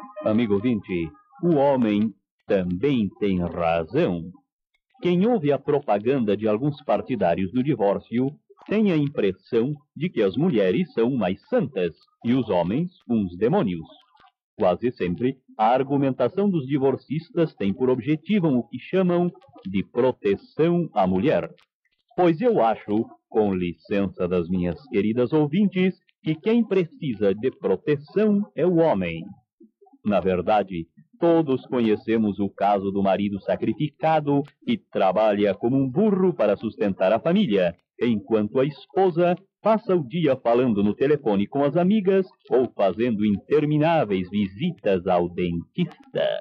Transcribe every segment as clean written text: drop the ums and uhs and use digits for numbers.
Amigo ouvinte, o homem também tem razão. Quem ouve a propaganda de alguns partidários do divórcio tem a impressão de que as mulheres são mais santas e os homens uns demônios. Quase sempre, a argumentação dos divorcistas tem por objetivo o que chamam de proteção à mulher. Pois eu acho, com licença das minhas queridas ouvintes, que quem precisa de proteção é o homem. Na verdade, todos conhecemos o caso do marido sacrificado que trabalha como um burro para sustentar a família, enquanto a esposa passa o dia falando no telefone com as amigas ou fazendo intermináveis visitas ao dentista.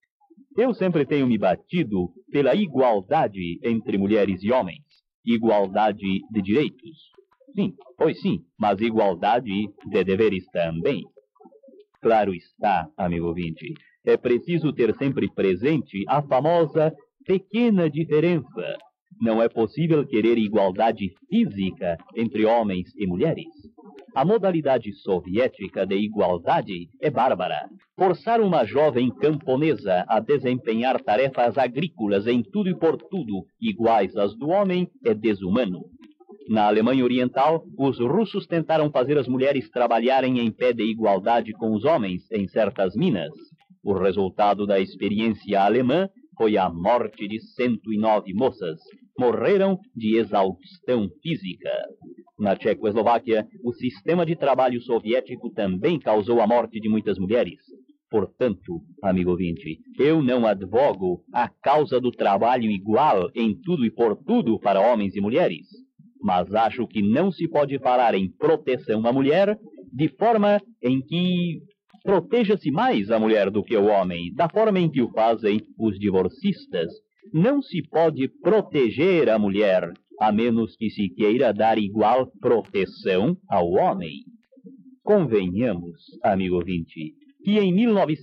Eu sempre tenho me batido pela igualdade entre mulheres e homens, igualdade de direitos. Sim, pois sim, mas igualdade de deveres também. Claro está, amigo ouvinte, é preciso ter sempre presente a famosa pequena diferença. Não é possível querer igualdade física entre homens e mulheres. A modalidade soviética de igualdade é bárbara. Forçar uma jovem camponesa a desempenhar tarefas agrícolas em tudo e por tudo iguais às do homem é desumano. Na Alemanha Oriental, os russos tentaram fazer as mulheres trabalharem em pé de igualdade com os homens em certas minas. O resultado da experiência alemã foi a morte de 109 moças. Morreram de exaustão física. Na Tchecoslováquia, o sistema de trabalho soviético também causou a morte de muitas mulheres. Portanto, amigo ouvinte, eu não advogo a causa do trabalho igual em tudo e por tudo para homens e mulheres. Mas acho que não se pode falar em proteção à mulher de forma em que proteja-se mais a mulher do que o homem, da forma em que o fazem os divorcistas. Não se pode proteger a mulher, a menos que se queira dar igual proteção ao homem. Convenhamos, amigo ouvinte, que em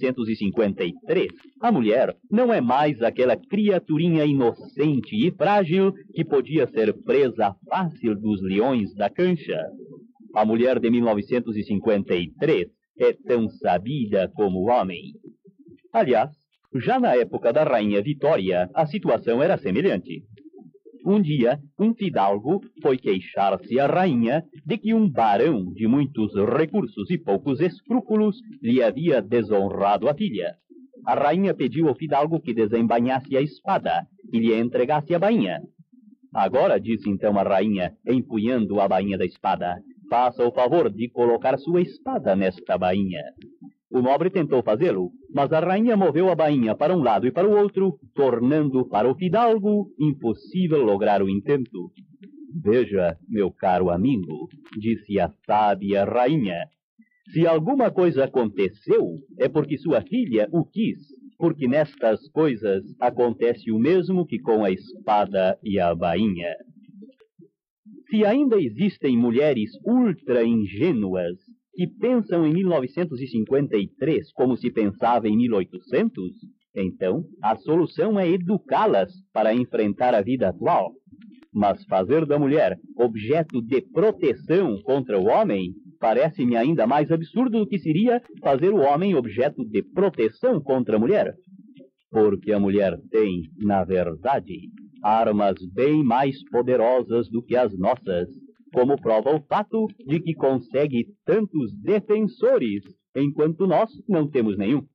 1953 a mulher não é mais aquela criaturinha inocente e frágil que podia ser presa fácil dos leões da cancha. A mulher de 1953 é tão sabida como o homem. Aliás, já na época da Rainha Vitória, a situação era semelhante. Um dia, um fidalgo foi queixar-se à rainha de que um barão de muitos recursos e poucos escrúpulos lhe havia desonrado a filha. A rainha pediu ao fidalgo que desembainhasse a espada e lhe entregasse a bainha. Agora, disse então a rainha, empunhando a bainha da espada, faça o favor de colocar sua espada nesta bainha. O nobre tentou fazê-lo, mas a rainha moveu a bainha para um lado e para o outro, tornando para o fidalgo impossível lograr o intento. Veja, meu caro amigo, disse a sábia rainha, se alguma coisa aconteceu, é porque sua filha o quis, porque nestas coisas acontece o mesmo que com a espada e a bainha. Se ainda existem mulheres ultra-ingênuas que pensam em 1953 como se pensava em 1800, então a solução é educá-las para enfrentar a vida atual. Mas fazer da mulher objeto de proteção contra o homem parece-me ainda mais absurdo do que seria fazer o homem objeto de proteção contra a mulher. Porque a mulher tem, na verdade, armas bem mais poderosas do que as nossas, como prova o fato de que consegue tantos defensores, enquanto nós não temos nenhum.